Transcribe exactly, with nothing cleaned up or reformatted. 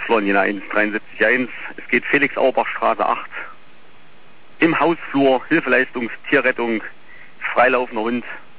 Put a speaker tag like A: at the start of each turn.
A: Florina eins dreiundsiebzig eins. Es geht Felix Auerbach Straße acht. Im Hausflur, Hilfeleistung, Tierrettung, freilaufender Hund.